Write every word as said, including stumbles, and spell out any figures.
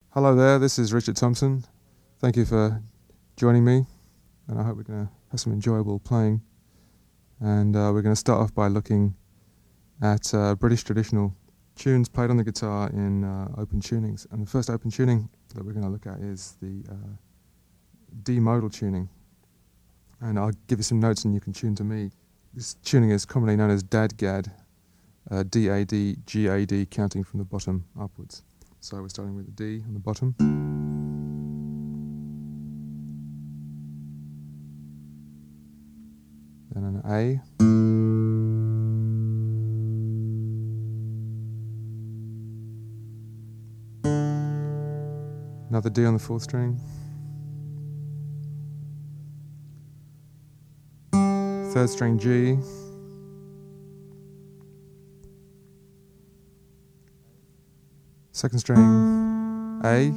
Hello there, this is Richard Thompson. Thank you for joining me, and I hope we're going to have some enjoyable playing. And uh, we're going to start off by looking at uh, British traditional tunes played on the guitar in uh, open tunings. And the first open tuning that we're going to look at is the uh, D modal tuning. And I'll give you some notes and you can tune to me. This tuning is commonly known as Dadgad, uh, D A D, G A D, counting from the bottom upwards. So we're starting with the D on the bottom. Then an A. Another D on the fourth string. Third string G. Second string A.